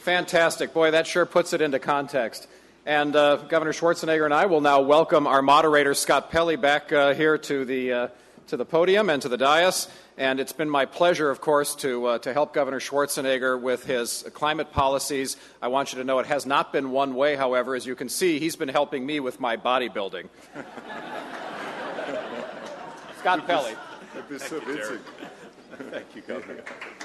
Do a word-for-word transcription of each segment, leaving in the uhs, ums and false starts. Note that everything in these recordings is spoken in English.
Fantastic. Boy, that sure puts it into context. And uh, Governor Schwarzenegger and I will now welcome our moderator, Scott Pelley, back uh, here to the uh, to the podium and to the dais. And it's been my pleasure, of course, to uh, to help Governor Schwarzenegger with his climate policies. I want you to know it has not been one way, however. As you can see, he's been helping me with my bodybuilding. Scott Pelley. Thank you, Thank you, Governor.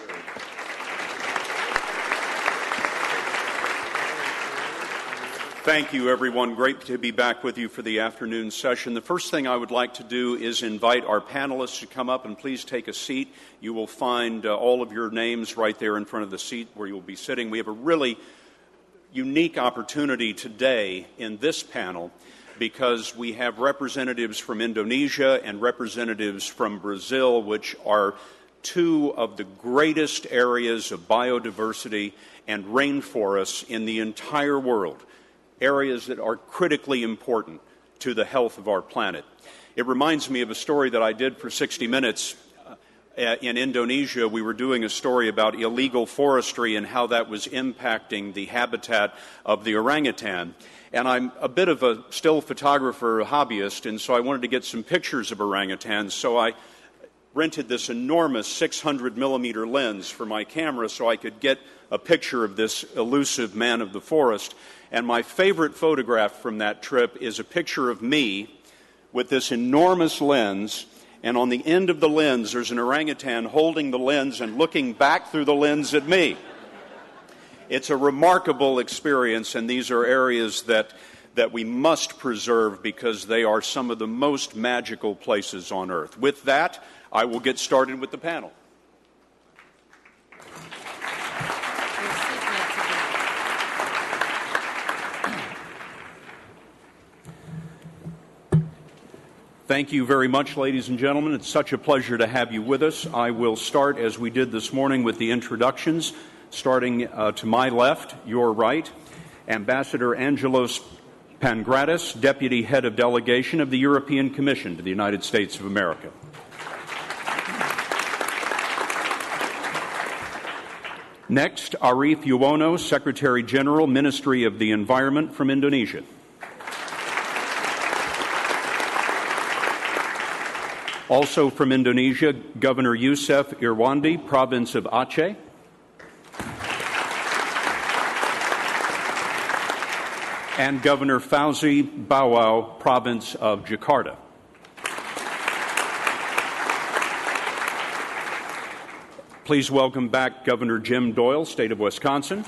Thank you, everyone. Great to be back with you for the afternoon session. The first thing I would like to do is invite our panelists to come up and please take a seat. You will find uh, all of your names right there in front of the seat where you'll be sitting. We have a really unique opportunity today in this panel because we have representatives from Indonesia and representatives from Brazil, which are two of the greatest areas of biodiversity and rainforests in the entire world. Areas that are critically important to the health of our planet. It reminds me of a story that I did for sixty minutes uh, in Indonesia. We were doing a story about illegal forestry and how that was impacting the habitat of the orangutan. And I'm a bit of a still photographer, a hobbyist, and so I wanted to get some pictures of orangutans. So I rented this enormous six hundred millimeter lens for my camera so I could get a picture of this elusive man of the forest. And my favorite photograph from that trip is a picture of me with this enormous lens, and on the end of the lens there's an orangutan holding the lens and looking back through the lens at me. It's a remarkable experience, and these are areas that that we must preserve because they are some of the most magical places on Earth. With that, I will get started with the panel. Thank you very much, ladies and gentlemen. It's such a pleasure to have you with us. I will start, as we did this morning, with the introductions, starting uh, to my left, your right, Ambassador Angelos Pangratis, Deputy Head of Delegation of the European Commission to the United States of America. Next, Arief Yuwono, Secretary General, Ministry of the Environment from Indonesia. Also from Indonesia, Governor Yusef Irwandi, Province of Aceh. And Governor Fauzi Bawau, Province of Jakarta. Please welcome back Governor Jim Doyle, State of Wisconsin.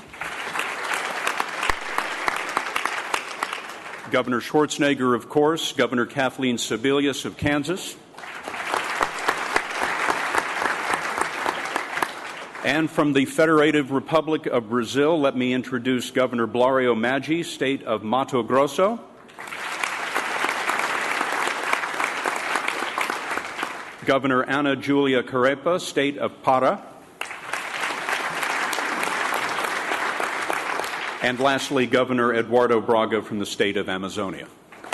Governor Schwarzenegger, of course, Governor Kathleen Sebelius of Kansas. And from the Federative Republic of Brazil, let me introduce Governor Blario Maggi, State of Mato Grosso. Governor Ana Julia Carepa, State of Para. And lastly, Governor Eduardo Braga from the State of Amazonia.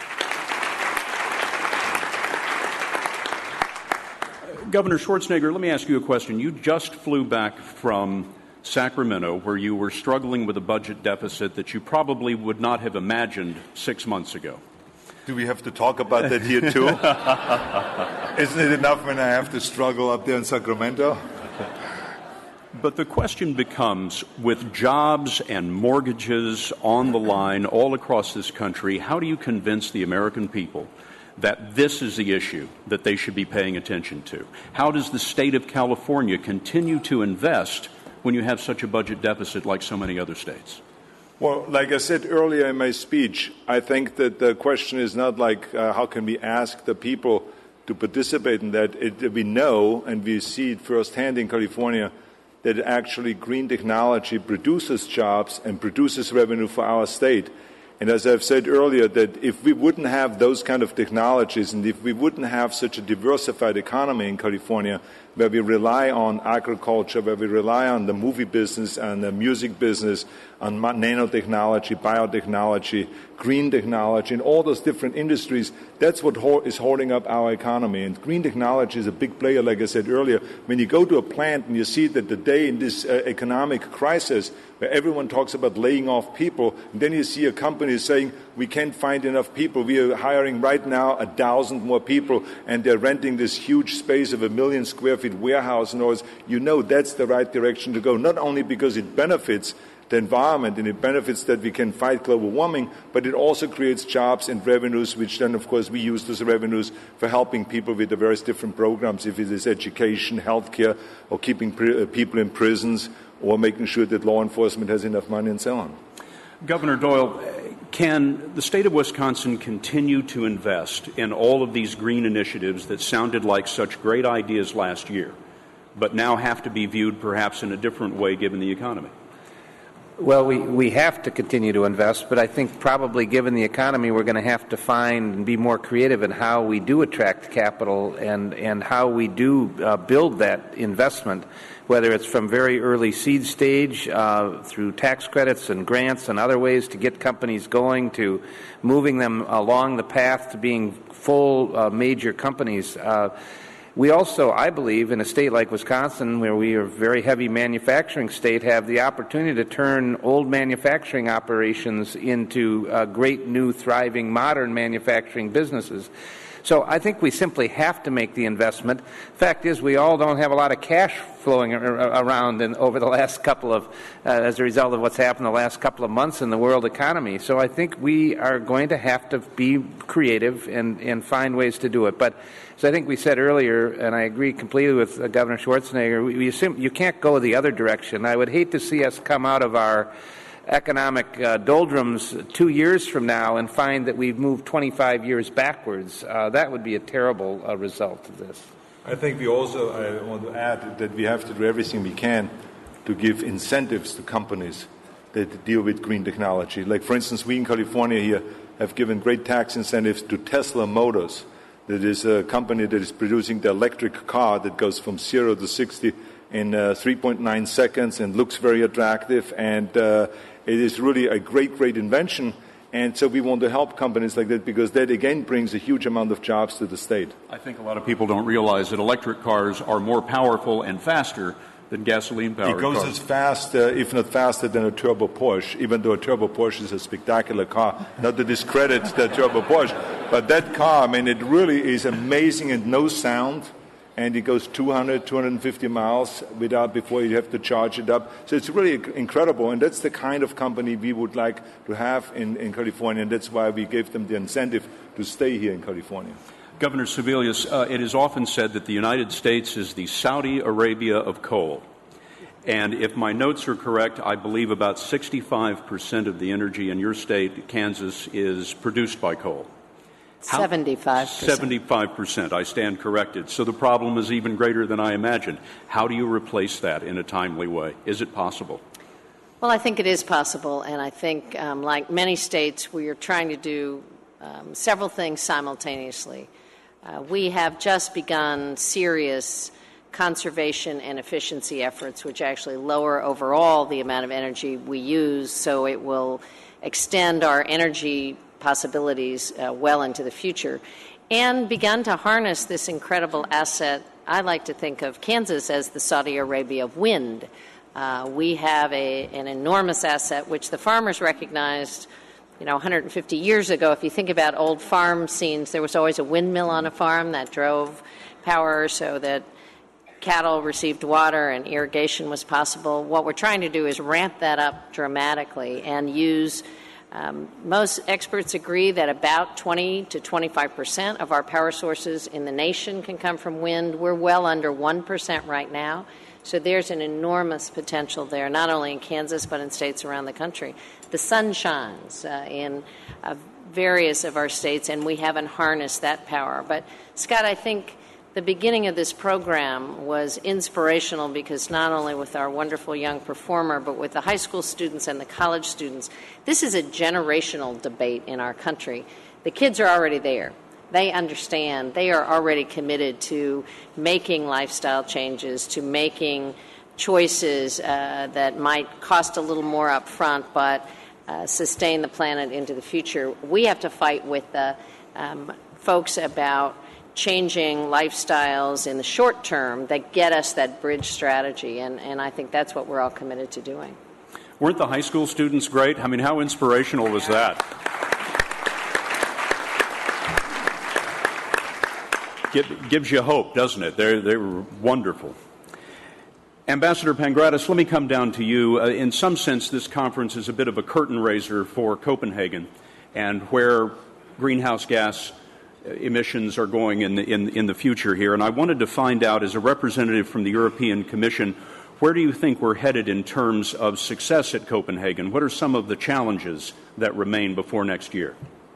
Governor Schwarzenegger, let me ask you a question. You just flew back from Sacramento, where you were struggling with a budget deficit that you probably would not have imagined six months ago. Do we have to talk about that here, too? Isn't it enough when I have to struggle up there in Sacramento? But the question becomes, with jobs and mortgages on the line all across this country, how do you convince the American people that this is the issue that they should be paying attention to? How does the state of California continue to invest when you have such a budget deficit like so many other states? Well, like I said earlier in my speech, I think that the question is not like uh, how can we ask the people to participate in that. It, we know, and we see it firsthand in California, that actually green technology produces jobs and produces revenue for our state. And as I've said earlier, that if we wouldn't have those kind of technologies and if we wouldn't have such a diversified economy in California, where we rely on agriculture, where we rely on the movie business and the music business, on nanotechnology, biotechnology, green technology, and all those different industries. That's what ho- is holding up our economy. And green technology is a big player, like I said earlier. When you go to a plant and you see that the day in this uh, economic crisis, where everyone talks about laying off people, and then you see a company saying, we can't find enough people. We are hiring right now a thousand more people, and they're renting this huge space of a million square feet warehouse and all this. You know that's the right direction to go, not only because it benefits the environment and it benefits that we can fight global warming, but it also creates jobs and revenues, which then, of course, we use those revenues for helping people with the various different programs, if it is education, healthcare, or keeping pre- uh, people in prisons, or making sure that law enforcement has enough money and so on. Governor Doyle, can the state of Wisconsin continue to invest in all of these green initiatives that sounded like such great ideas last year, but now have to be viewed perhaps in a different way given the economy? Well, we, we have to continue to invest, but I think probably given the economy, we're going to have to find and be more creative in how we do attract capital and, and how we do uh, build that investment, whether it's from very early seed stage uh, through tax credits and grants and other ways to get companies going, to moving them along the path to being full uh, major companies. Uh, We also, I believe, in a state like Wisconsin, where we are a very heavy manufacturing state, have the opportunity to turn old manufacturing operations into uh, great new, thriving, modern manufacturing businesses. So I think we simply have to make the investment. Fact is, we all don't have a lot of cash flowing around in, over the last couple of, uh, as a result of what's happened the last couple of months in the world economy. So I think we are going to have to be creative and, and find ways to do it. But as I think we said earlier, and I agree completely with uh, Governor Schwarzenegger, we, we assume you can't go the other direction. I would hate to see us come out of our economic uh, doldrums two years from now and find that we've moved twenty-five years backwards. Uh, that would be a terrible uh, result of this. I think we also, I want to add that we have to do everything we can to give incentives to companies that deal with green technology. Like, for instance, we in California here have given great tax incentives to Tesla Motors. That is a company that is producing the electric car that goes from zero to sixty in uh, three point nine seconds and looks very attractive. And uh, it is really a great, great invention. And so we want to help companies like that because that, again, brings a huge amount of jobs to the state. I think a lot of people don't realize that electric cars are more powerful and faster than gasoline-powered cars. It goes cars. as fast, uh, if not faster, than a turbo Porsche, even though a turbo Porsche is a spectacular car. Not to discredit the turbo Porsche, but that car, I mean, it really is amazing and no sound. And it goes two hundred, two hundred fifty miles without before you have to charge it up. So it's really incredible, and that's the kind of company we would like to have in, in California, and that's why we gave them the incentive to stay here in California. Governor Sebelius, uh, it is often said that the United States is the Saudi Arabia of coal. And if my notes are correct, I believe about sixty-five percent of the energy in your state, Kansas, is produced by coal. seventy-five percent. seventy-five percent. I stand corrected. So the problem is even greater than I imagined. How do you replace that in a timely way? Is it possible? Well, I think it is possible, and I think, um, like many states, we are trying to do um, several things simultaneously. Uh, we have just begun serious conservation and efficiency efforts, which actually lower overall the amount of energy we use, so it will extend our energy possibilities uh, well into the future, and begun to harness this incredible asset. I like to think of Kansas as the Saudi Arabia of wind. Uh, we have a, an enormous asset which the farmers recognized, you know, one hundred fifty years ago. If you think about old farm scenes, there was always a windmill on a farm that drove power so that cattle received water and irrigation was possible. What we're trying to do is ramp that up dramatically and use Um, most experts agree that about twenty to twenty-five percent of our power sources in the nation can come from wind. We're well under one percent right now. So there's an enormous potential there, not only in Kansas but in states around the country. The sun shines uh, in uh, various of our states, and we haven't harnessed that power. But, Scott, I think the beginning of this program was inspirational because not only with our wonderful young performer, but with the high school students and the college students, this is a generational debate in our country. The kids are already there. they understand, they are already committed to making lifestyle changes, to making choices uh, that might cost a little more up front, but uh, sustain the planet into the future. We have to fight with the um, folks about changing lifestyles in the short term that get us that bridge strategy, and, and I think that's what we're all committed to doing. Weren't the high school students great? I mean, how inspirational was that? Gives you hope, doesn't it? They're, they were wonderful. Ambassador Pangratis, let me come down to you. Uh, in some sense, this conference is a bit of a curtain raiser for Copenhagen and where greenhouse gas emissions are going in the, in, in the future here. And I wanted to find out, as a representative from the European Commission, where do you think we're headed in terms of success at Copenhagen? What are some of the challenges that remain before next year?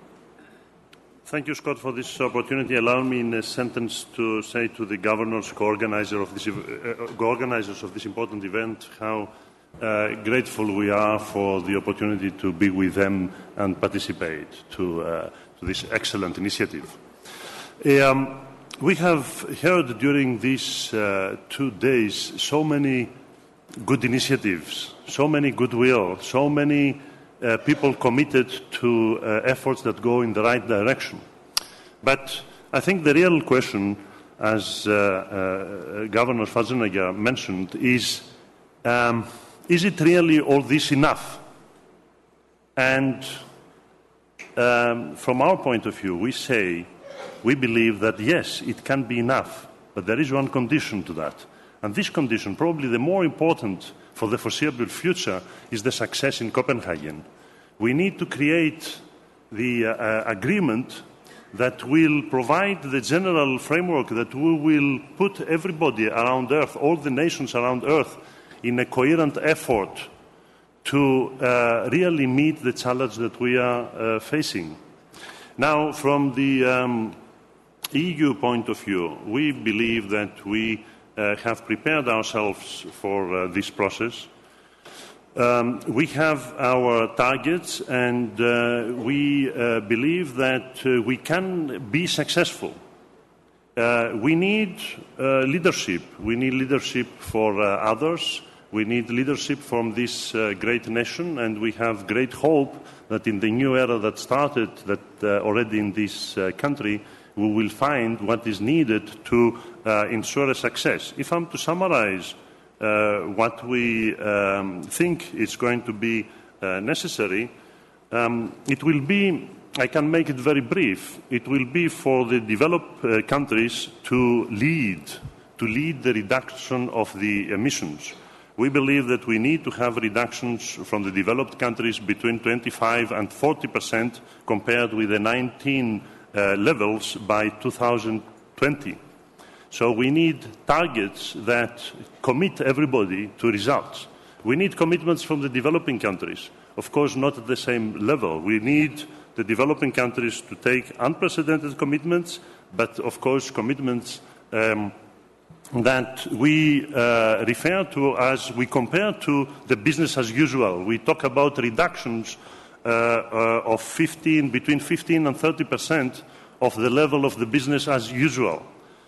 Thank you, Scott, for this opportunity. Allow me in a sentence to say to the governors, co-organizer of this, uh, co-organizers of this important event, how uh, grateful we are for the opportunity to be with them and participate to, uh, to this excellent initiative. Um, we have heard during these uh, two days so many good initiatives, so many goodwill, so many Uh, people committed to uh, efforts that go in the right direction. But I think the real question, as uh, uh, Governor Schwarzenegger mentioned, is, um, is it really all this enough? And um, from our point of view, we say, we believe that yes, it can be enough, but there is one condition to that. And this condition, probably the more important for the foreseeable future, is the success in Copenhagen. We need to create the uh, agreement that will provide the general framework that we will put everybody around Earth, all the nations around Earth, in a coherent effort to uh, really meet the challenge that we are uh, facing. Now, from the um, E U point of view, we believe that we Uh, have prepared ourselves for uh, this process. Um, we have our targets, and uh, we uh, believe that uh, we can be successful. Uh, we need uh, leadership. We need leadership for uh, others. We need leadership from this uh, great nation, and we have great hope that in the new era that started, that uh, already in this uh, country, we will find what is needed to uh, ensure a success. If I'm to summarize uh, what we um, think is going to be uh, necessary, um, it will be, I can make it very brief, it will be for the developed uh, countries to lead, to lead the reduction of the emissions. We believe that we need to have reductions from the developed countries between twenty-five and forty percent compared with the nineteen Uh, levels by two thousand twenty. So we need targets that commit everybody to results. We need commitments from the developing countries. Of course, not at the same level. We need the developing countries to take unprecedented commitments, but of course commitments um, that we uh, refer to as we compare to the business as usual. We talk about reductions Uh, uh, of fifteen, between fifteen and thirty percent of the level of the business as usual.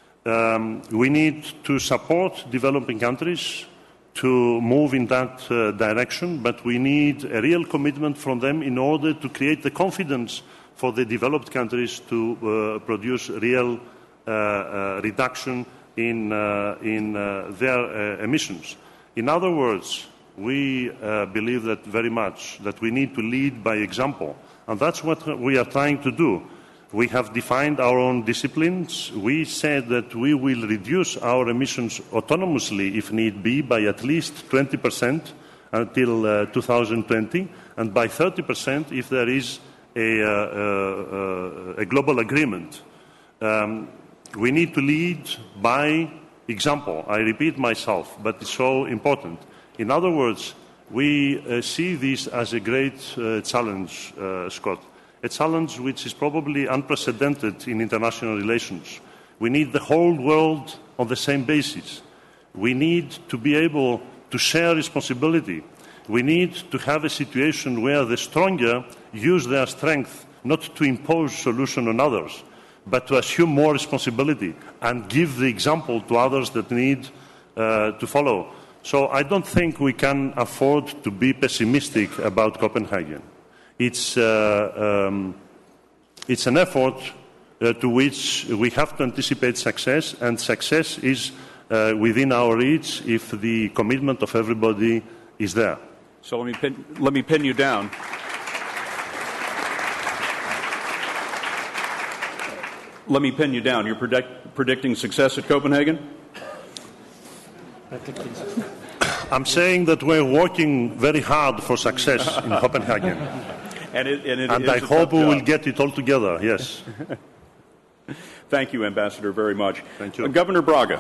Um, we need to support developing countries to move in that uh, direction, but we need a real commitment from them in order to create the confidence for the developed countries to uh, produce real uh, uh, reduction in, uh, in uh, their uh, emissions. In other words, we uh, believe that very much, that we need to lead by example. And that's what we are trying to do. We have defined our own disciplines. We said that we will reduce our emissions autonomously, if need be, by at least twenty percent until uh, two thousand twenty, and by thirty percent if there is a, uh, uh, a global agreement. Um, we need to lead by example. I repeat myself, but it's so important. In other words, we uh, see this as a great uh, challenge, uh, Scott, a challenge which is probably unprecedented in international relations. We need the whole world on the same basis. We need to be able to share responsibility. We need to have a situation where the stronger use their strength not to impose solutions on others, but to assume more responsibility and give the example to others that need uh, to follow. So I don't think we can afford to be pessimistic about Copenhagen. It's, uh, um, it's an effort uh, to which we have to anticipate success, and success is uh, within our reach if the commitment of everybody is there. So let me pin, let me pin you down. Let me pin you down. You're predict, predicting success at Copenhagen? I'm saying that we're working very hard for success in Copenhagen. And, it, and, it and is I a hope tough we job. will get it all together, yes. Thank you, Ambassador, very much. Thank you. Uh, Governor Braga,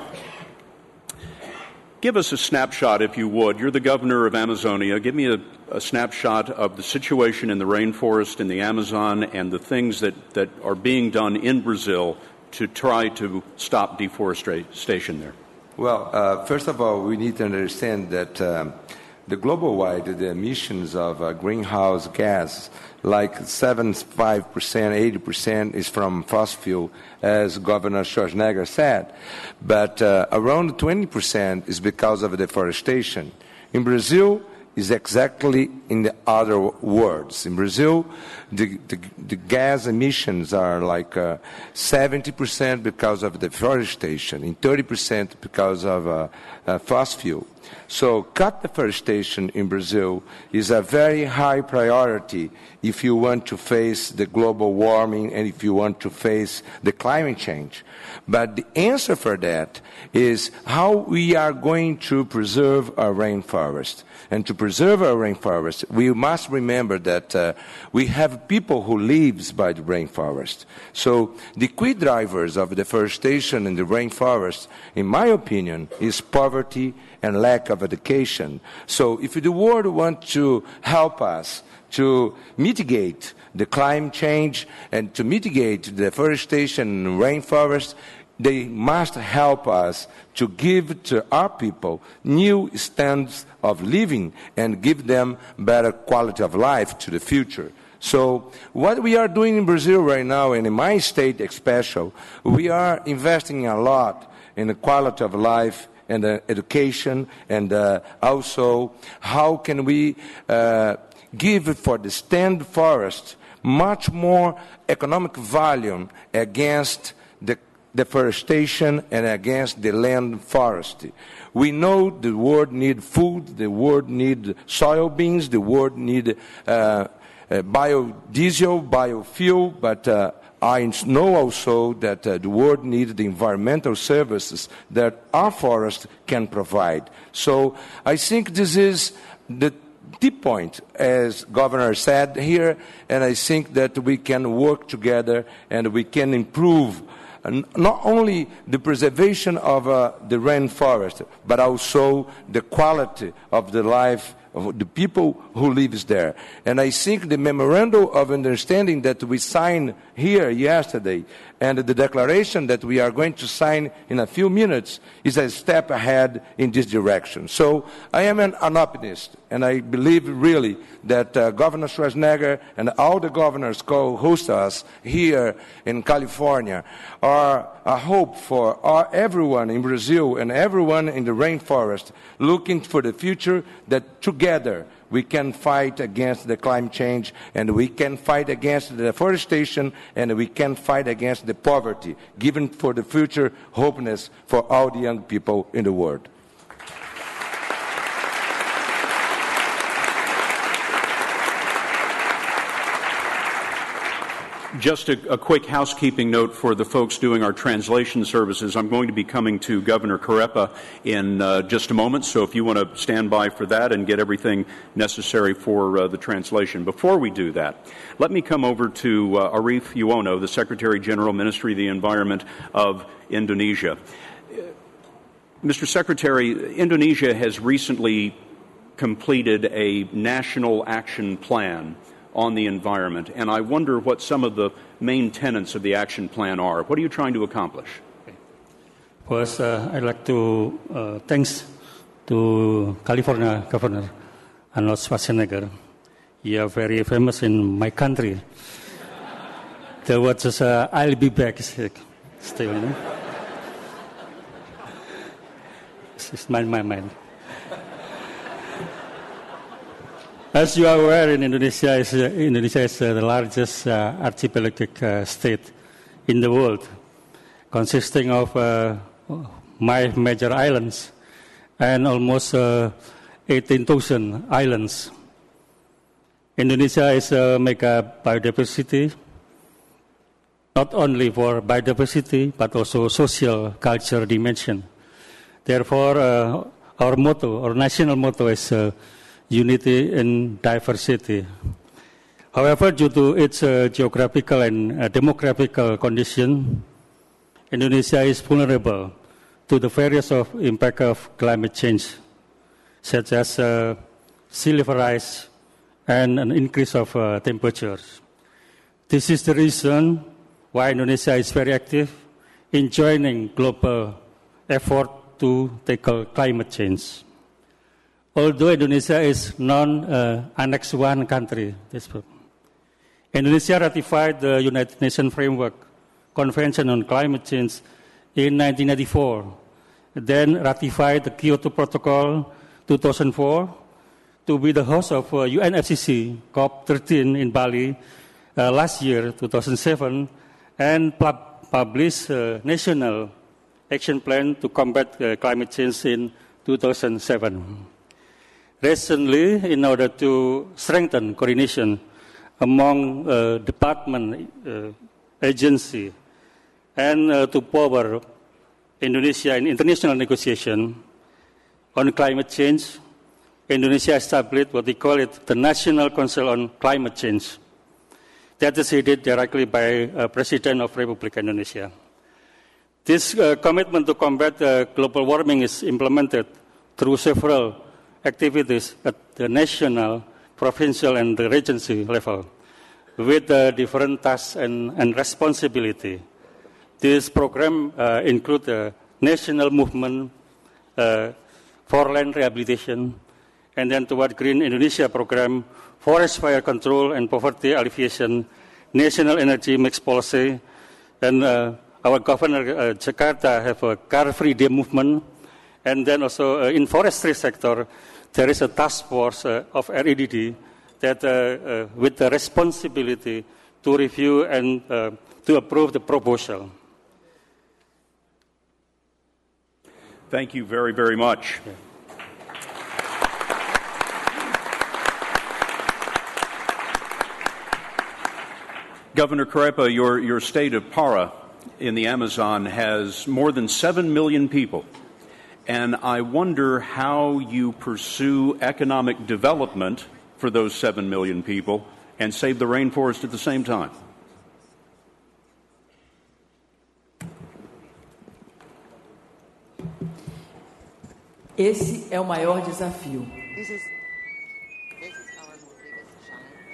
give us a snapshot, if you would. You're the governor of Amazonia. Give me a, a snapshot of the situation in the rainforest, in the Amazon, and the things that, that are being done in Brazil to try to stop deforestation there. Well, uh, first of all, we need to understand that um, the global-wide, the emissions of uh, greenhouse gas, like seventy-five percent, eighty percent is from fossil fuel, as Governor Schwarzenegger said. But uh, around twenty percent is because of deforestation. In Brazil, is exactly in the other words. In Brazil, the, the, the gas emissions are like uh, seventy percent because of deforestation, and thirty percent because of uh, uh, fossil fuel. So cut deforestation in Brazil is a very high priority if you want to face the global warming and if you want to face the climate change. But the answer for that is how we are going to preserve our rainforest. And to preserve our rainforest, we must remember that uh, we have people who live by the rainforest. So the key drivers of deforestation in the rainforest, in my opinion, is poverty and lack of education. So if the world wants to help us to mitigate the climate change and to mitigate the deforestation in rainforest, they must help us to give to our people new standards of living and give them better quality of life to the future. So what we are doing in Brazil right now, and in my state especially, we are investing a lot in the quality of life and uh, education, and uh, also how can we uh, give for the stand forest much more economic value against the deforestation and against the land forestry. We know the world needs food, the world needs soybeans, the world needs uh, uh, biodiesel, biofuel, but uh, I know also that uh, the world needs the environmental services that our forest can provide. So I think this is the deep point, as Governor said here, and I think that we can work together and we can improve not only the preservation of uh, the rainforest, but also the quality of the life of the people who lives there. And I think the memorandum of understanding that we signed here yesterday and the declaration that we are going to sign in a few minutes is a step ahead in this direction. So I am an, an optimist, and I believe really that uh, Governor Schwarzenegger and all the governors co-host us here in California are a hope for our, everyone in Brazil and everyone in the rainforest looking for the future, that together we can fight against the climate change, and we can fight against the deforestation, and we can fight against the poverty, giving for the future hopefulness for all the young people in the world. Just a, a quick housekeeping note for the folks doing our translation services. I'm going to be coming to Governor Carepa in uh, just a moment, so if you want to stand by for that and get everything necessary for uh, the translation. Before we do that, let me come over to uh, Arief Yuwono, the Secretary General, Ministry of the Environment of Indonesia. Mister Secretary, Indonesia has recently completed a national action plan on the environment, and I wonder what some of the main tenets of the action plan are. What are you trying to accomplish? First, uh, I'd like to uh, thanks to California Governor Arnold Schwarzenegger. You are very famous in my country there was just uh, I'll be back still, you know. It's my, my mind. As you are aware, in Indonesia is uh, Indonesia is uh, the largest uh, archipelagic uh, state in the world, consisting of uh, my major islands and almost uh, eighteen thousand islands. Indonesia is a mega biodiversity, not only for biodiversity, but also social culture dimension. Therefore, uh, our motto, our national motto is uh, unity in diversity. However, due to its uh, geographical and uh, demographical condition, Indonesia is vulnerable to the various of impact of climate change, such as uh, sea level rise and an increase of uh, temperatures. This is the reason why Indonesia is very active in joining global effort to tackle climate change. Although Indonesia is non-Annex uh, one country, Indonesia ratified the United Nations Framework Convention on Climate Change in nineteen ninety-four, then ratified the Kyoto Protocol two thousand four to be the host of uh, U N F C C COP thirteen in Bali uh, last year, two thousand seven, and pub- published a national action plan to combat uh, climate change in two thousand seven. Recently, in order to strengthen coordination among uh, department uh, agency and uh, to power Indonesia in international negotiation on climate change, Indonesia established what they call it the National Council on Climate Change. That is headed directly by uh, President of Republic Indonesia. This uh, commitment to combat uh, global warming is implemented through several activities at the national, provincial, and the regency level, with uh, different tasks and, and responsibility. This program uh, includes a national movement uh, for land rehabilitation, and then toward Green Indonesia program, forest fire control and poverty alleviation, national energy mix policy, and uh, our governor uh, Jakarta have a car-free day movement, and then also uh, in forestry sector, there is a task force uh, of R E D D that uh, uh, with the responsibility to review and uh, to approve the proposal. Thank you very, very much. Yeah. Governor Carepa, your, your state of Para in the Amazon has more than seven million people. And I wonder how you pursue economic development for those seven million people and save the rainforest at the same time. Esse é o maior desafio. This is, this is our biggest challenge.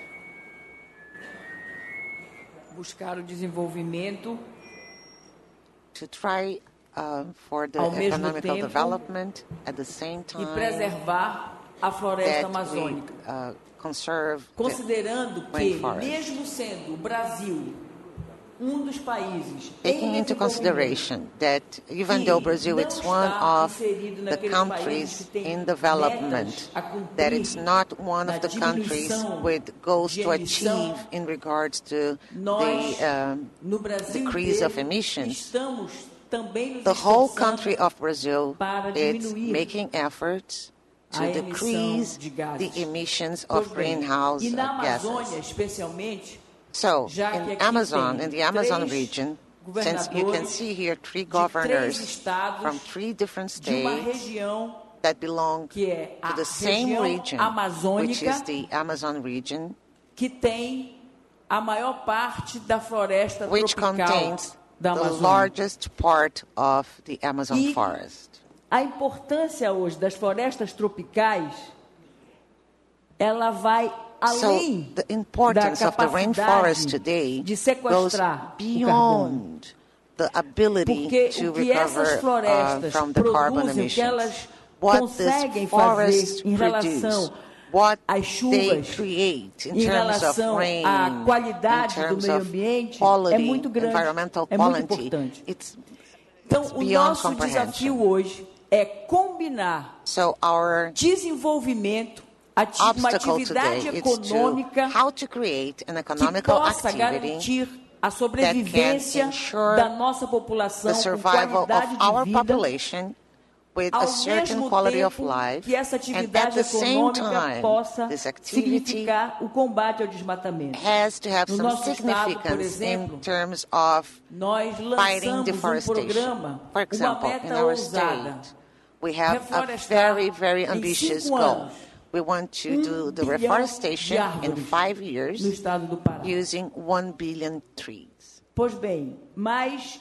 Buscar o desenvolvimento To try uh, for the ao mesmo economical tempo development at the same e time preservar a floresta that we amazônica. uh, conserve Considerando the que, rainforest. mesmo sendo o Brasil um dos países Taking em into desenvolvimento consideration that even que though Brazil não is one está of inserido the naqueles países countries que têm in development, metas a cumprir that it's not one na of the countries diminuição with goals de to emissão, achieve in regards to nós, the um, no Brasil decrease inteiro, of emissions. estamos também nos The whole esforçando country of Brazil para is diminuir making efforts to a emissão decrease de gases. the emissions Pois of bem, greenhouse e na Amazônia, gases. especialmente, So, já que in aqui Amazon, tem in the Amazon três region, since you can governadores see here three de três governors estados from three different de uma states região that belong que é a to the same região region, which amazônica, is the Amazon region, que tem a maior parte da floresta which tropical contains da the Amazônia. largest part of the Amazon E forest. a importância hoje das florestas tropicais, ela vai So além the da importance of the rainforest capacidade today de goes sequestrar o carbono. beyond the ability Porque to o que essas recover uh, florestas from the carbon produzem, o que emissions. elas What conseguem these forests fazer em relação produce, what as they chuvas create in em terms of relação rain, à in qualidade do terms meio of ambiente é quality, muito grande, environmental é muito quality, importante. it's, Então, it's o beyond nosso comprehension. desafio hoje é combinar So our desenvolvimento, ati uma obstacle atividade today is econômica to how to create an que economical possa activity garantir a that can sobrevivência ensure da nossa the população com survival qualidade of our de vida, population with a ao certain mesmo quality of tempo life, que essa and at atividade the same econômica time, possa this activity significar o combate ao desmatamento. has to have No some nosso estado, por significance exemplo, in terms of nós fighting lançamos um deforestation. programa, For uma example, in meta our ousada, state, we have a reflorestar very, very em ambitious cinco goal. anos We want to um do the bilhão reforestation de in árvores five no years estado do Pará. using one billion trees. Pois bem, mas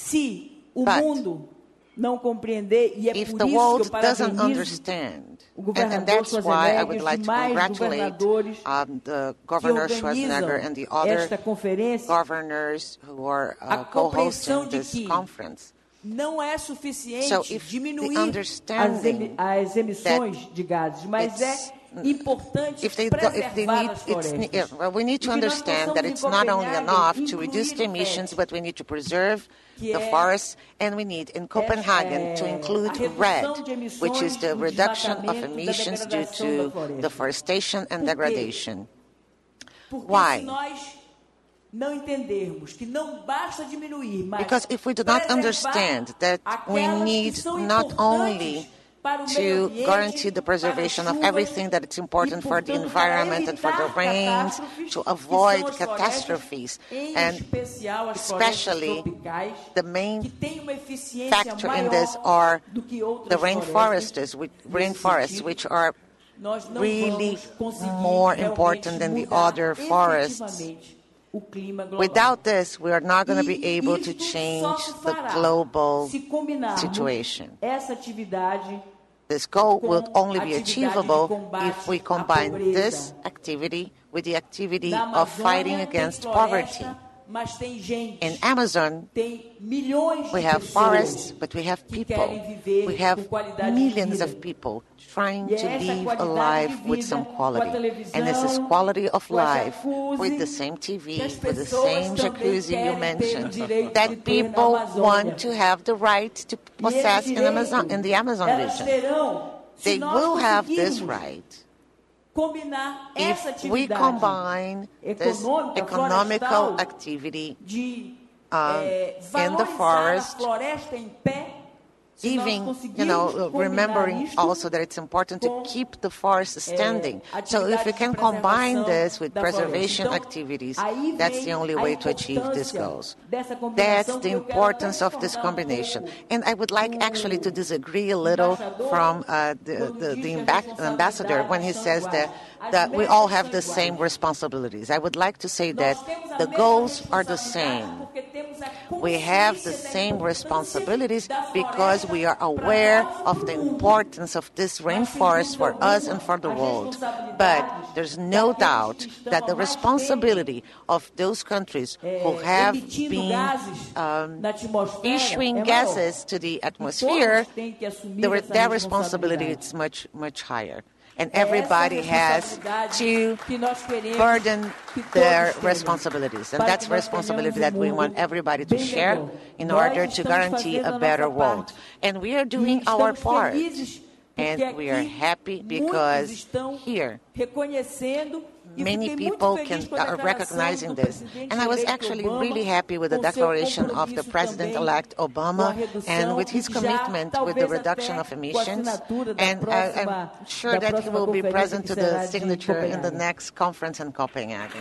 se o But mundo não compreender, e é if por the isso world que eu doesn't parabenizo understand, o and, and governador that's why I would Schwarzenegger, like os to demais congratulate governadores um, the que Governor Schwarzenegger organizam and the other esta conferência, governors who are a uh, co-hosting compreensão de this que conference. não é suficiente So if the diminuir as, understanding emi as emissões de gases, mas it's- é importante If they, do, if they preservar need, as it's, florestas. yeah, well, we need to E que nós understand possamos, that em it's not only Copenhague, enough to incluir reduce the o emissions, REDD, but we need to preserve que the é forests, and we need in Copenhagen to é, include a redução REDD, de emissões which is the do reduction of desmatamento, da emissions due degradação da to floresta. deforestation and Por quê? degradation. Porque Why? se nós não entendermos que não basta diminuir, mas Because if we do not preservar understand that we aquelas need que são not only importantes para o meio to ambiente, guarantee the para as preservation of chuvas, everything that is important e, for the portanto, para environment and for the evitar rains, catástrofes, to que são avoid as catastrophes, florestas, em and especial as especially florestas tropicais, the main que têm uma eficiência factor in maior this are do que outras the florestas. rainforests, which, Nesse rainforests, sentido, which are nós não really vamos conseguir more realmente important than the mudar other forests. efetivamente o clima global. Without this, we are not going to be E able to isto change só se the fará global se combinarmos situation. essa atividade This goal com will only be atividade de achievable combate if we à combine pobreza. this activity with the activity Na of fighting Amazônia against tem poverty. floresta, mas tem gente, In Amazon, tem milhões we de have pessoas forests, but we have que people. querem viver We have com qualidade de millions vida. of people trying E to é essa live a qualidade life de with vida, some com a quality. televisão, And this is quality of com a life jacuzzi, with the same T V, que as with the pessoas same também jacuzzi you querem ter o mentioned, direito de that ter na people Amazônia. want to have the right to E possess esse in, Amazon, direito in the Amazon elas region. terão se They nós will have this conseguirmos right combinar essa if we atividade combine this econômica, economical florestal, activity, de um, é, in the valorizar forest, a floresta em pé, se nós even, you conseguirmos know, combinar remembering isto also that it's important to com, keep the forest standing. eh, So if we atividades can de combine preservação this with da preservation floresta. Então, activities, aí that's vem the only a way to achieve these importância goals. dessa That's combinação the que eu quero importance até of this discordar um combination. pouco And I would like do actually to disagree a little embaixador from uh, the, quando the, diz the que amba- as ambassador when he responsabilidades são says that, iguais. that As we all metas have são the same iguais. responsibilities. I would like to say that Nós temos a the mesma goals are the responsabilidade same. porque temos a We have the consciência da same importância responsibilities da because floresta we are para aware nós e of para the o mundo. importance of this rainforest for us and for the world. But there's no doubt that the responsibility of those countries who have emitindo been gases um, na atmosfera issuing é maior. gases to the atmosphere, Todos têm que assumir the, essa their responsibility responsabilidade. is much, much higher. And É essa everybody has responsabilidade to que nós queremos burden que todos their tenham, responsibilities. And para that's que nós responsibility tenhamos that we um want mundo everybody to bem share melhor. in Nós order to estamos guarantee fazendo a a better nossa world. parte. And we are E doing our estamos part. felizes porque And we are aqui happy muitos because estão here reconhecendo e many fiquei muito people feliz can com a are declaração recognizing do this. presidente And I was eleito actually Obama, really happy with the com seu declaration of the compromisso também President-elect com a Obama redução and with e his que já, commitment with the talvez reduction até of com a emissions. assinatura da And I, próxima- I'm sure da that he próxima will be conferência present que to será the de signature in the Copenhague. next conference in Copenhagen.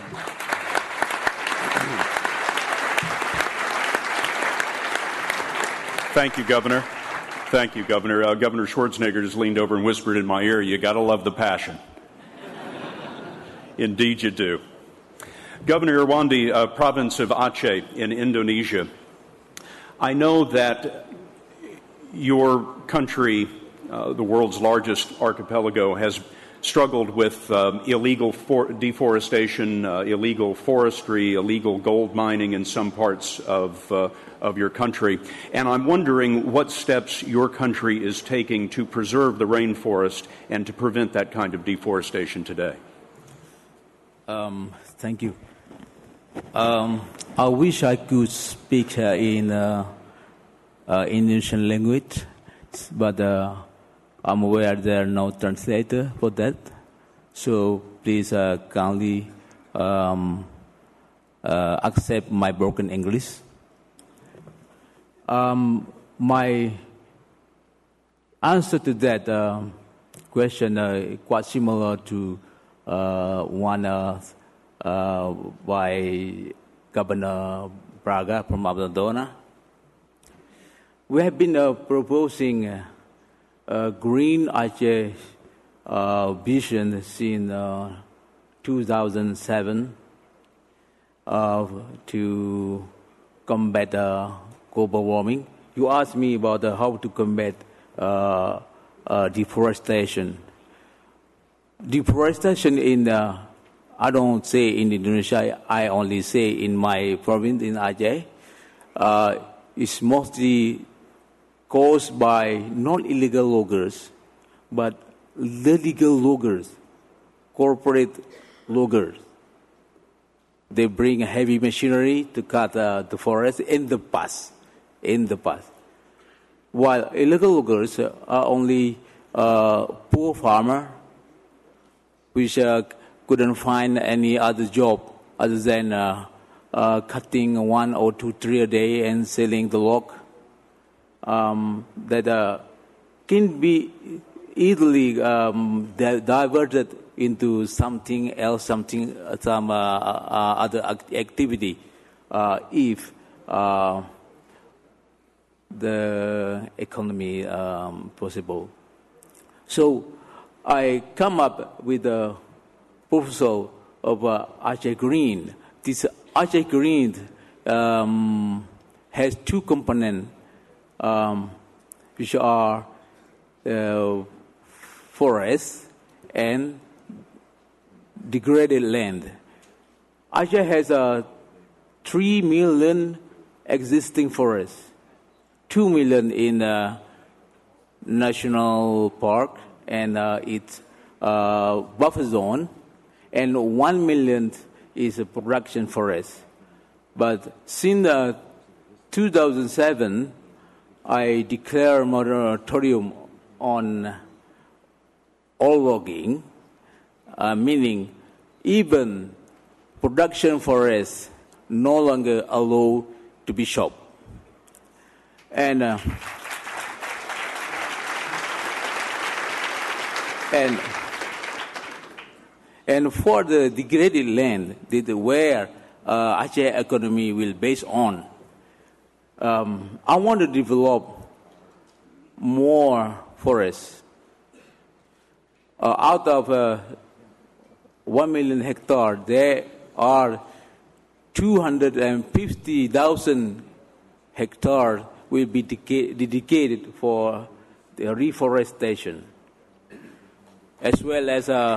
Thank you, Governor. Thank you, Governor. Uh, Governor Schwarzenegger just leaned over and whispered in my ear, you got to love the passion. Indeed you do. Governor Irwandi, uh, province of Aceh in Indonesia, I know that your country, uh, the world's largest archipelago, has struggled with um, illegal for- deforestation, uh, illegal forestry, illegal gold mining in some parts of, uh, of your country. And I'm wondering what steps your country is taking to preserve the rainforest and to prevent that kind of deforestation today. Um, thank you. Um, I wish I could speak uh, in uh, uh, Indonesian language, but uh, I'm aware there are no translator for that. So please uh, kindly um, uh, accept my broken English. Um, my answer to that uh, question uh, is quite similar to uh, one uh, uh, by Governor Braga from Abdona. We have been uh, proposing uh, uh, Green Aceh uh, vision since uh, two thousand seven uh, to combat uh, global warming. You asked me about uh, how to combat uh, uh, deforestation. Deforestation in, uh, I don't say in Indonesia, I only say in my province in Aceh, uh, is mostly caused by not illegal loggers, but legal loggers, corporate loggers. They bring heavy machinery to cut uh, the forest in the past, in the past. While illegal loggers are only uh, poor farmer, which uh, couldn't find any other job other than uh, uh, cutting one or two tree a day and selling the log. Um, that uh, can be easily um, di- diverted into something else, something, some uh, uh, other act- activity, uh, if uh, the economy um, possible. So I come up with a proposal of uh, Aceh Green. This Aceh Green um, has two components, um, which are uh, forests and degraded land. Aceh has uh, three million existing forests, two million in uh, national park and uh, its uh, buffer zone, and one million is a production forest. But since uh, two thousand seven, I declare moratorium on all logging, uh, meaning even production forests no longer allowed to be chopped. And uh, and and for the degraded land, that where uh, Aceh economy will base on, um, I want to develop more forests. Uh, out of uh, one million hectares, there are two hundred fifty thousand hectares will be deca- dedicated for the reforestation, as well as a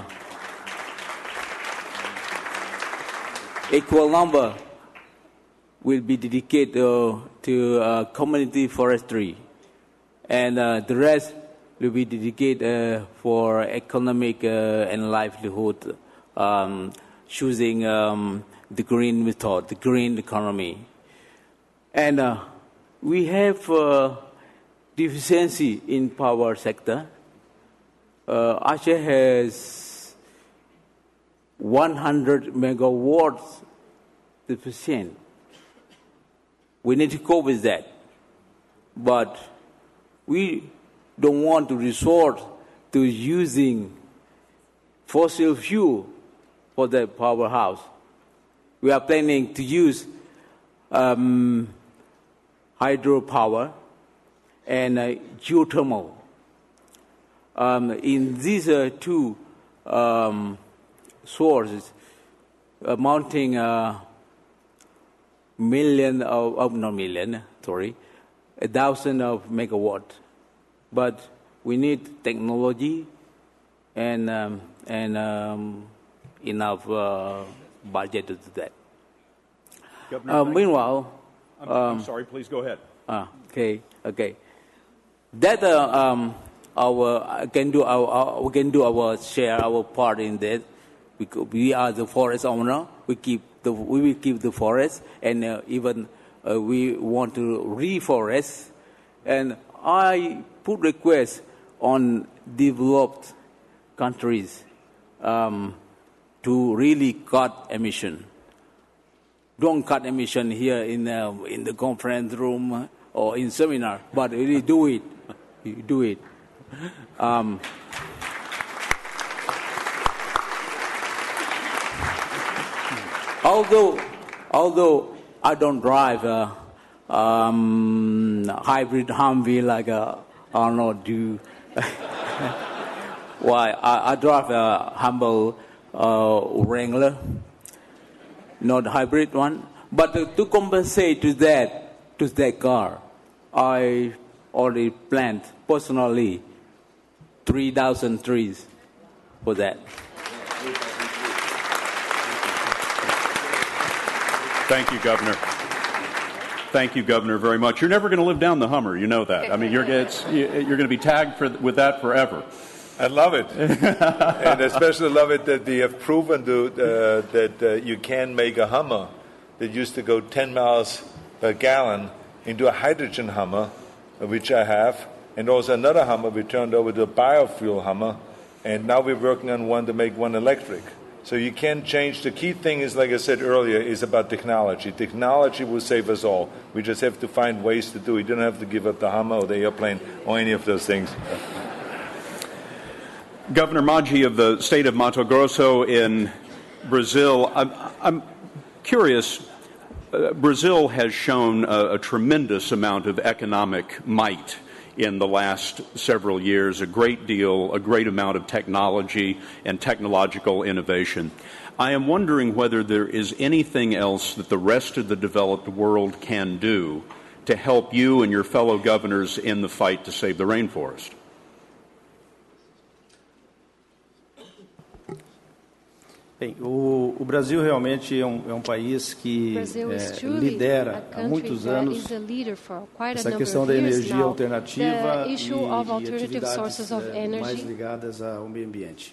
equal number will be dedicated uh, to uh, community forestry, and uh, the rest will be dedicated uh, for economic uh, and livelihood, um, choosing um, the green method, the green economy. And uh, we have uh, deficiency in power sector. Uh, Aceh has one hundred megawatts deficient. We need to cope with that. But we don't want to resort to using fossil fuel for the powerhouse. We are planning to use um, hydropower and uh, geothermal. Um, in these uh, two um, sources, amounting uh, million of, of not million, sorry, a thousand of megawatt. But we need technology and um, and um, enough uh, budget to do that. Governor, Uh, thank- meanwhile, I'm, um, I'm sorry, please go ahead. Ah, okay, okay. That uh, um, our uh, can do our, our we can do our share, our part in that. Because we are the forest owner. We keep the we will keep the forest, and uh, even uh, we want to reforest. And I put requests on developed countries um, to really cut emission. Don't cut emission here in uh, in the conference room or in seminar, but really do it. You do it. Um, although, although I don't drive a um, hybrid Humvee like uh, Arnold do. Why? I, I drive a humble uh, Wrangler, not hybrid one. But uh, to compensate to that, to that car, I already planned personally three thousand trees for that. Thank you, Governor. Thank you, Governor, very much. You're never going to live down the Hummer. You know that. I mean, you're, it's, you're going to be tagged for, with that forever. I love it. And especially love it that they have proven to, uh, that uh, you can make a Hummer that used to go ten miles per gallon into a hydrogen Hummer, which I have, and also another Hummer we turned over to a biofuel Hummer, and now we're working on one to make one electric. So you can change. The key thing is, like I said earlier, is about technology. Technology will save us all. We just have to find ways to do it. You don't have to give up the Hummer or the airplane or any of those things. Governor Maggi of the state of Mato Grosso in Brazil, I'm, I'm curious. Uh, Brazil has shown a, a tremendous amount of economic might in the last several years, a great deal, a great amount of technology and technological innovation. I am wondering whether there is anything else that the rest of the developed world can do to help you and your fellow governors in the fight to save the rainforest. Bem, o, o Brasil realmente é um, é um país que é, lidera há muitos anos essa questão da energia alternativa e, e atividades é, mais ligadas ao meio ambiente.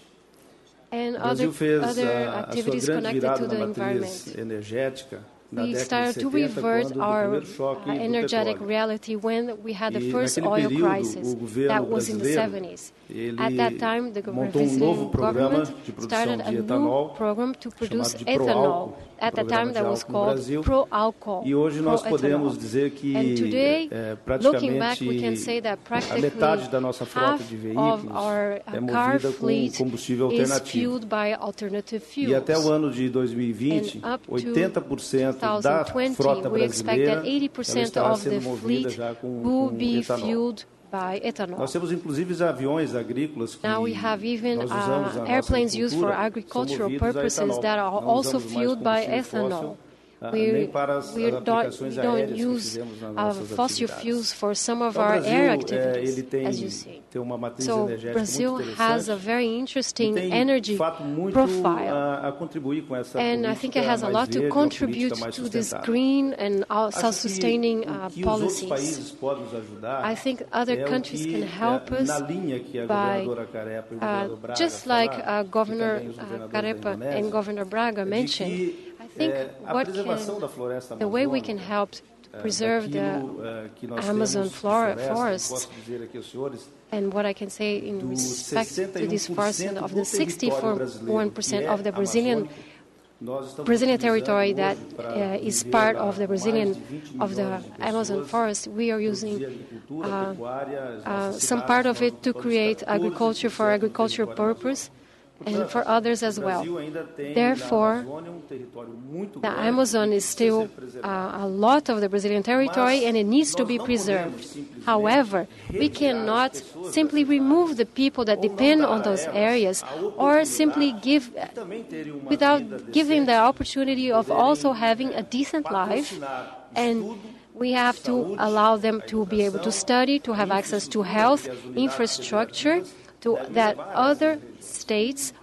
O Brasil fez a, a sua grande virada na matriz energética na we década de started to setenta, revert quando our o primeiro choque uh, do energetic petróleo. reality when we had the E first naquele oil período, crisis o governo that was in the brasileiro, seventies. ele At that time, the montou um novo Brazilian programa government de produção started a de new etanol, program to produce chamado de ethanol. Proálcool, At that programa time, de that was álcool no called Brasil. Pro-Alcohol. E hoje nós Pro-ethanol. podemos dizer que And today, é, looking back, we can praticamente say that a practically metade da nossa frota half de of veículos our é uh, car movida com fleet combustível is alternativo. fueled by alternative fuels. E até o ano de dois mil e vinte, And up to oitenta por cento da twenty twenty, frota we expect brasileira that eighty ela percent estará of the sendo movida fleet já com, will com be etanol. fueled by ethanol. Nós temos inclusive aviões agrícolas que Now we have even nós usamos uh, na airplanes nossa used for agricultura, agricultural são movidos a purposes etanol. that are Não also usamos mais fueled by combustível ethanol. fóssil, ah, We, nem para as, we as don't, aplicações we don't aéreas que use fizemos nas uh, nossas fossil atividades. fuels for some of Então, o our Brasil, air é, activities, ele tem, as you see. tem uma matriz So energética Brazil muito has a interessante very e interesting tem, energy de fato, muito profile. a, a contribuir com essa And I think it política has a mais lot to verde, uma contribute política mais to this sustentável. green and uh, Acho self-sustaining que uh, o que os outros policies. países podem nos ajudar I think other é o countries que, can help é, us na linha que a by, governadora Carepa e o uh, governador Braga just like falaram, uh, Governor e também os uh, governadores da Carepa Indonésia, and Governor Braga é de mentioned, que, I think é, a what preservação can, da floresta the way we can amazônica, help to preserve daquilo, the uh, que nós Amazon temos de flora, floresta, forests, posso dizer aqui aos senhores, and what I can say in do respect to this forest sessenta e um por cento of the do território brasileiro, sixty-one percent que é of the Brazilian amazônico, nós estamos Brazilian utilizando territory that hoje para uh, is viver part lá of the mais Brazilian de vinte of the milhões de Amazon pessoas, forest. We are using produzir agricultura, uh, pecuária, as uh, nossas some cidades, part of nós it to ocupamos create quatorze agriculture for por cento do agricultural território purpose and amazônico. for others as O well. Brasil ainda tem Therefore, na Amazônia um território muito the grande Amazon que is precisa still ser preservado. uh, a lot of the Brazilian territory Mas and it needs to nós be não preserved. podemos simplesmente However, we retirar cannot as pessoas simply dessas remove the people that ou não depend dar on a those elas areas a or simply oportunidade give, de também terem uma without vida giving the decente, opportunity of poderem also having a decent life, patrocinar and estudo, we have to saúde, allow them to be able to educação, study, to have access to health, infraestrutura, que as unidades infrastructure, federativas to, devem that levar a essas other regiões. states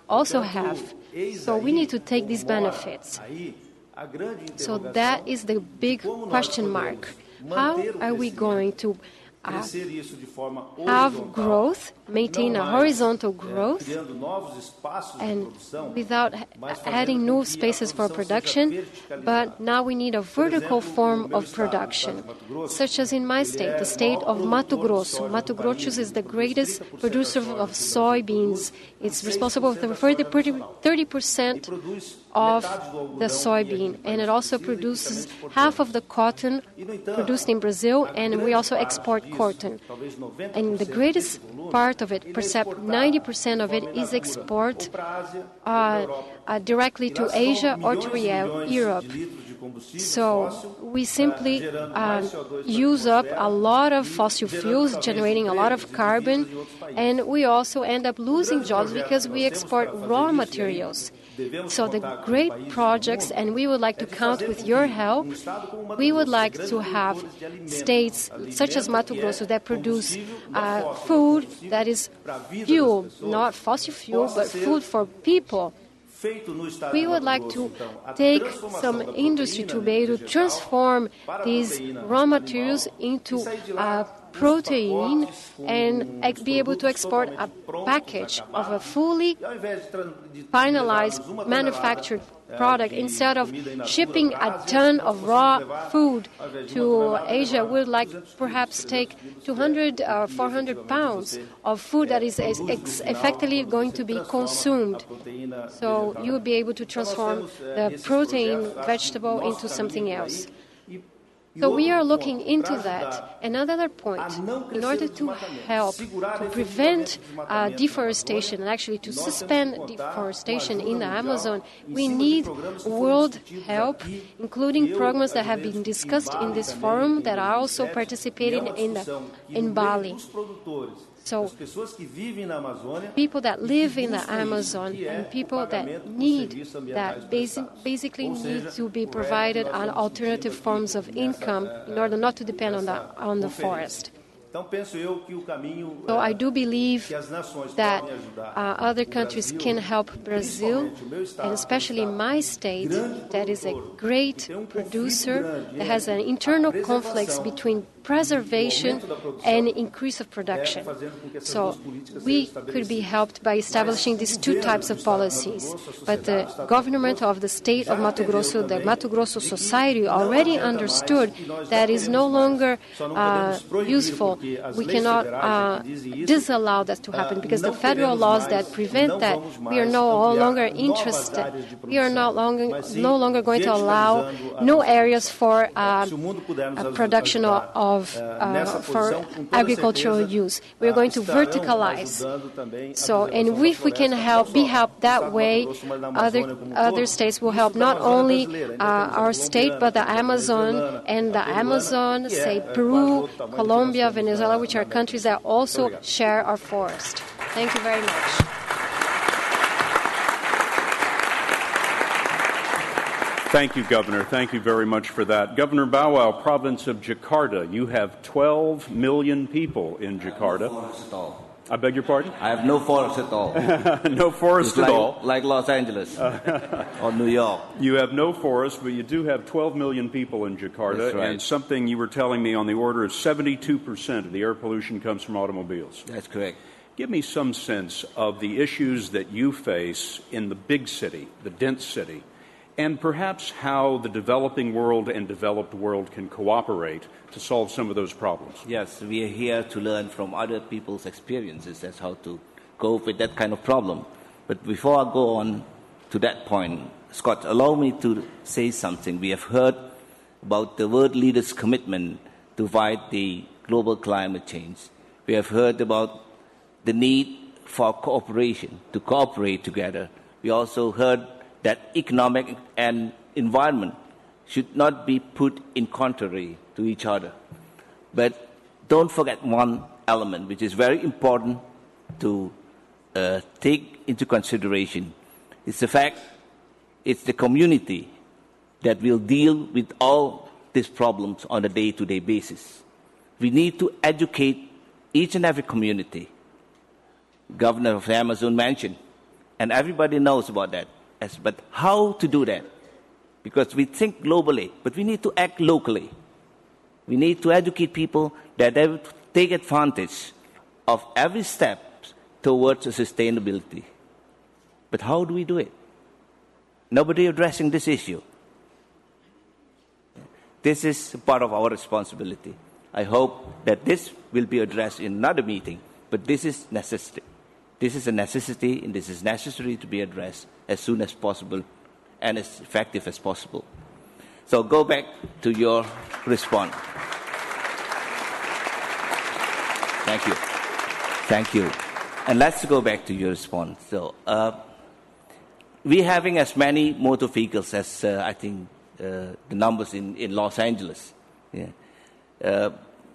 also have. So we need to take these benefits. So that is the big question mark. How are we going to uh, have growth, maintain a horizontal growth, and without adding new spaces for production, but now we need a vertical form of production, such as in my state, the state of Mato Grosso. Mato Grosso is the greatest producer of soybeans. It's responsible for thirty percent of the soybean, and it also produces half of the cotton produced in Brazil, and we also export cotton. And the greatest part of it, perhaps ninety percent of it, is export uh, uh, directly to Asia or to Europe. So we simply uh, use up a lot of fossil fuels, generating a lot of carbon, and we also end up losing jobs because we export raw materials. So the great projects, and we would like to count with your help, we would like to have states such as Mato Grosso that produce uh, food that is fuel, not fossil fuel, but food for people. We would like to take some industry to be able to transform these raw materials into uh, protein and be able to export a package of a fully finalized manufactured product. Instead of shipping a ton of raw food to Asia, we would like perhaps take two hundred or four hundred pounds of food that is ex- effectively going to be consumed. So you will be able to transform the protein vegetable into something else. So we are looking into that. Another point, in order to help to prevent uh, deforestation and actually to suspend deforestation in the Amazon, we need world help, including programs that have been discussed in this forum that are also participating in, the, in Bali. So people that live in the Amazon and people that need that basic, basically need to be provided on alternative forms of income in order not to depend on the, on the forest. So I do believe that uh, other countries can help Brazil, and especially my state, that is a great producer, that has an internal conflict between preservation and increase of production. So we could be helped by establishing these two types of policies. But the government of the state of Mato Grosso, the Mato Grosso society, already understood that is no longer uh, useful. We cannot uh, disallow that to happen because the federal laws that prevent that, we are no longer interested. We are no longer, no longer going to allow no areas for uh, a production of, of uh, for agricultural use. We are going to verticalize. So, and if we can help, be helped that way, other other states will help not only uh, our state but the Amazon and the Amazon, say Peru, Colombia, Venezuela, which are countries that also share our forest. Thank you very much. Thank you, Governor. Thank you very much for that. Governor Bow Wow, province of Jakarta, you have twelve million people in Jakarta. I beg your pardon? I have no forest at all. No forest it's at like, all. Like Los Angeles or New York. You have no forest, but you do have twelve million people in Jakarta. That's right. And something you were telling me on the order of seventy-two percent of the air pollution comes from automobiles. That's correct. Give me some sense of the issues that you face in the big city, the dense city, and perhaps how the developing world and developed world can cooperate to solve some of those problems. Yes, we are here to learn from other people's experiences as how to cope with that kind of problem. But before I go on to that point, Scott, allow me to say something. We have heard about the world leaders' commitment to fight the global climate change. We have heard about the need for cooperation, to cooperate together. We also heard that economic and environment should not be put in contrary to each other. But don't forget one element which is very important to uh, take into consideration. It's the fact it's the community that will deal with all these problems on a day-to-day basis. We need to educate each and every community. Governor of the Amazon mentioned And everybody knows about that. As, but how to do that? Because we think globally, but we need to act locally. We need to educate people that they will take advantage of every step towards sustainability. But how do we do it? Nobody addressing this issue. This is part of our responsibility. I hope that this will be addressed in another meeting, but this is necessity. This is a necessity, and this is necessary to be addressed as soon as possible and as effective as possible. So go back to your response. Thank you. Thank you. And let's go back to your response. So uh, we're having as many motor vehicles as, uh, I think, uh, the numbers in, in Los Angeles. Yeah. Uh,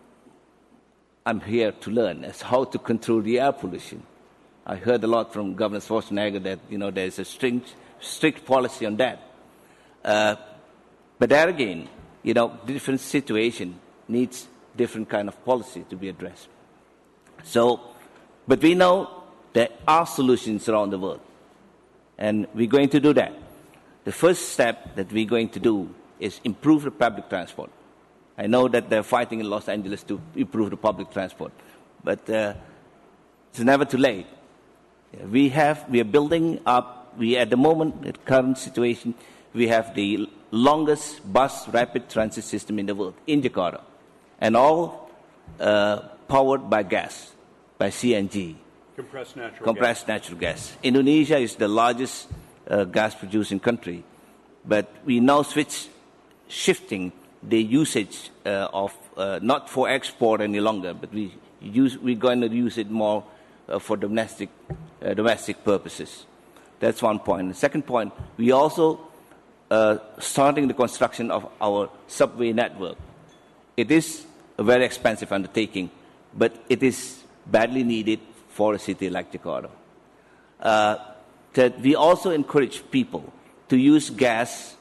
I'm here to learn as how to control the air pollution. I heard a lot from Governor Schwarzenegger that, you know, there's a strict, strict policy on that. Uh, but there again, you know, different situation needs different kind of policy to be addressed. So, but we know there are solutions around the world, and we're going to do that. The first step that we're going to do is improve the public transport. I know that they're fighting in Los Angeles to improve the public transport, but uh, it's never too late. We have, we are building up, we at the moment, at current situation, we have the longest bus rapid transit system in the world, in Jakarta, and all uh, powered by gas, by C N G. Compressed natural Compressed gas. natural gas. Indonesia is the largest uh, gas-producing country, but we now switch, shifting the usage uh, of, uh, not for export any longer, but we use, we're going to use it more uh, for domestic, uh, domestic purposes. That's one point. The second point, we also uh, starting the construction of our subway network. It is a very expensive undertaking, but it is badly needed for a city like Jakarta. Uh, that we also encourage people to use gas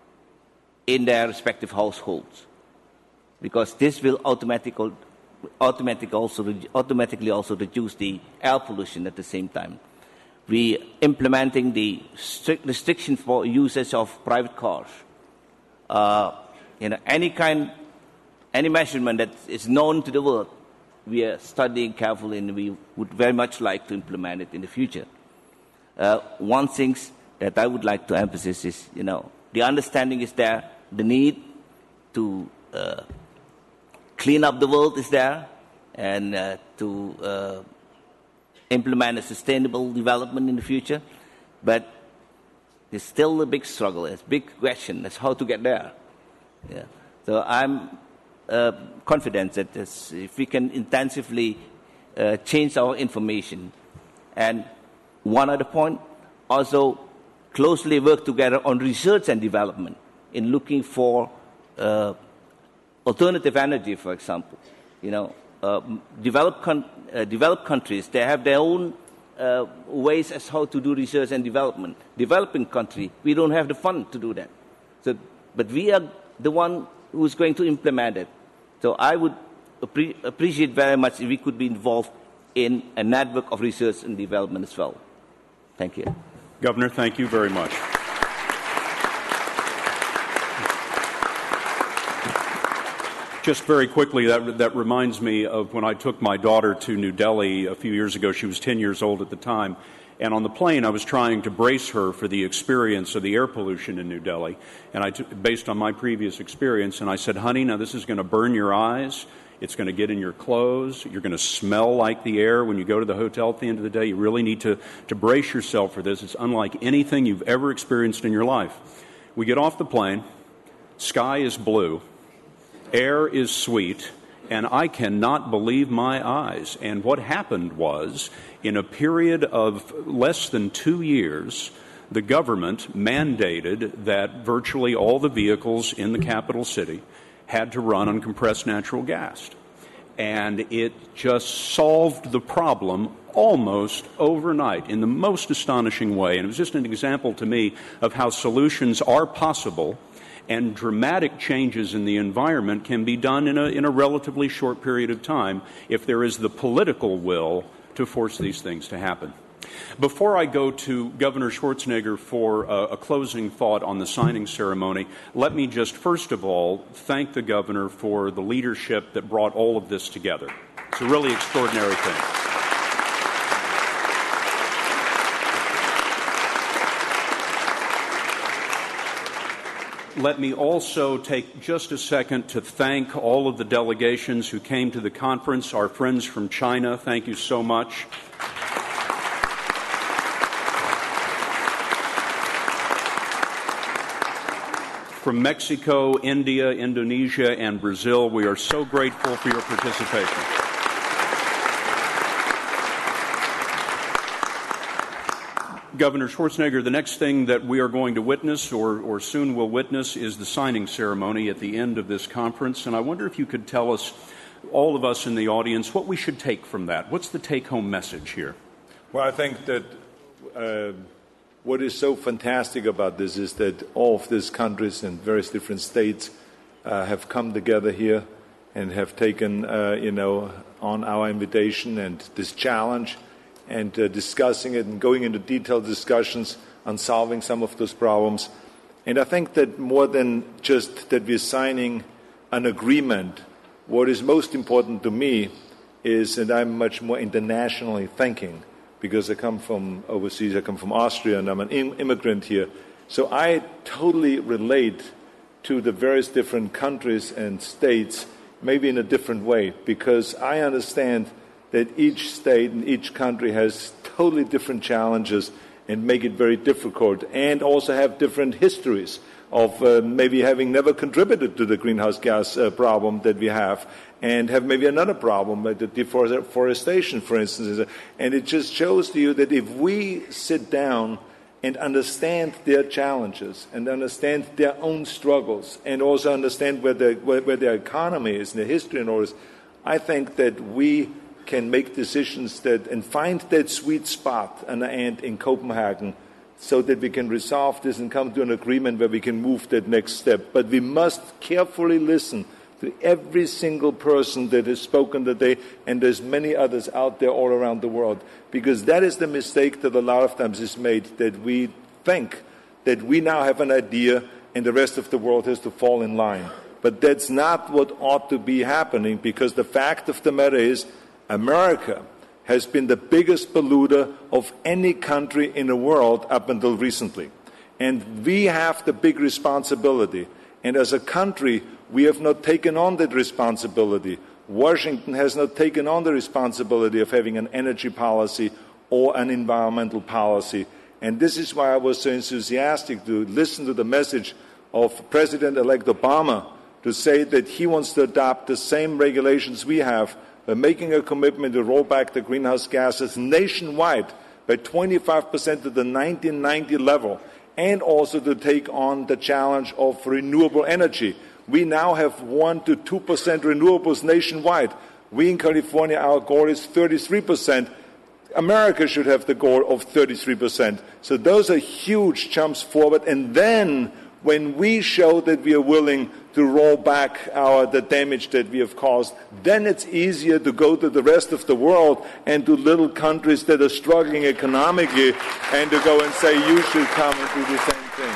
in their respective households, because this will automatically, automatic also, automatically also reduce the air pollution at the same time. We implementing the strict restriction for usage of private cars. Uh, you know, any kind, any measurement that is known to the world, we are studying carefully, and we would very much like to implement it in the future. Uh, one thing that I would like to emphasize is, you know, the understanding is there, the need to uh, clean up the world is there, and uh, to uh, implement a sustainable development in the future, but there's still a big struggle, it's a big question, that's how to get there. Yeah. So I'm uh, confident that this, if we can intensively uh, change our information, and one other point, also closely work together on research and development in looking for uh, alternative energy, for example. You know, uh, developed, con uh, developed countries, they have their own uh, ways as how to do research and development. Developing country, we don't have the fund to do that. So, but we are the one who's going to implement it. So I would appre appreciate very much if we could be involved in a network of research and development as well. Thank you. Governor, thank you very much. Just very quickly, that, that reminds me of when I took my daughter to New Delhi a few years ago. She was ten years old at the time. And on the plane, I was trying to brace her for the experience of the air pollution in New Delhi. And I t based on my previous experience, and I said, honey, now this is going to burn your eyes. It's going to get in your clothes. You're going to smell like the air when you go to the hotel at the end of the day. You really need to, to brace yourself for this. It's unlike anything you've ever experienced in your life. We get off the plane. Sky is blue. Air is sweet. And I cannot believe my eyes. And what happened was, in a period of less than two years, the government mandated that virtually all the vehicles in the capital city had to run on compressed natural gas. And it just solved the problem almost overnight in the most astonishing way. And it was just an example to me of how solutions are possible, and dramatic changes in the environment can be done in a, in a relatively short period of time if there is the political will to force these things to happen. Before I go to Governor Schwarzenegger for a, a closing thought on the signing ceremony, let me just first of all thank the governor for the leadership that brought all of this together. It's a really extraordinary thing. Let me also take just a second to thank all of the delegations who came to the conference, our friends from China. Thank you so much. From Mexico, India, Indonesia, and Brazil, we are so grateful for your participation. Governor Schwarzenegger, the next thing that we are going to witness, or, or soon will witness, is the signing ceremony at the end of this conference. And I wonder if you could tell us, all of us in the audience, what we should take from that. What's the take-home message here? Well, I think that uh, what is so fantastic about this is that all of these countries and various different states uh, have come together here and have taken, uh, you know, on our invitation and this challenge, and uh, discussing it and going into detailed discussions on solving some of those problems. And I think that more than just that we're signing an agreement, what is most important to me is that I'm much more internationally thinking, because I come from overseas, I come from Austria, and I'm an im- immigrant here. So I totally relate to the various different countries and states, maybe in a different way, because I understand that each state and each country has totally different challenges and make it very difficult, and also have different histories of uh, maybe having never contributed to the greenhouse gas uh, problem that we have, and have maybe another problem, like the deforestation, for instance. And it just shows to you that if we sit down and understand their challenges and understand their own struggles, and also understand where, the, where, where their economy is and their history and all this, I think that we can make decisions that and find that sweet spot and in Copenhagen, so that we can resolve this and come to an agreement where we can move that next step. But we must carefully listen to every single person that has spoken today, and there's many others out there all around the world, because that is the mistake that a lot of times is made, that we think that we now have an idea and the rest of the world has to fall in line. But that's not what ought to be happening, because the fact of the matter is America has been the biggest polluter of any country in the world up until recently. And we have the big responsibility. And as a country, we have not taken on that responsibility. Washington has not taken on the responsibility of having an energy policy or an environmental policy. And this is why I was so enthusiastic to listen to the message of President-elect Obama to say that he wants to adopt the same regulations we have, by making a commitment to roll back the greenhouse gases nationwide by twenty-five percent to the nineteen ninety level, and also to take on the challenge of renewable energy. We now have one to two percent renewables nationwide. We in California, our goal is thirty-three percent. America should have the goal of thirty-three percent. So those are huge jumps forward. And then when we show that we are willing to roll back our, the damage that we have caused, then it's easier to go to the rest of the world and to little countries that are struggling economically, and to go and say, you should come and do the same thing.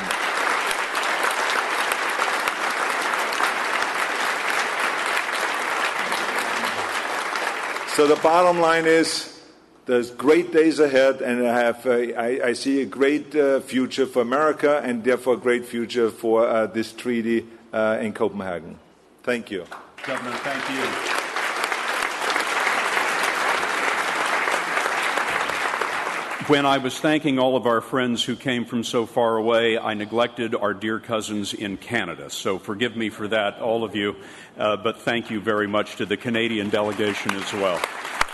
So the bottom line is, there's great days ahead, and I, have, uh, I, I see a great uh, future for America, and therefore a great future for uh, this treaty uh, in Copenhagen. Thank you. Governor, thank you. When I was thanking all of our friends who came from so far away, I neglected our dear cousins in Canada. So forgive me for that, all of you, uh, but thank you very much to the Canadian delegation as well.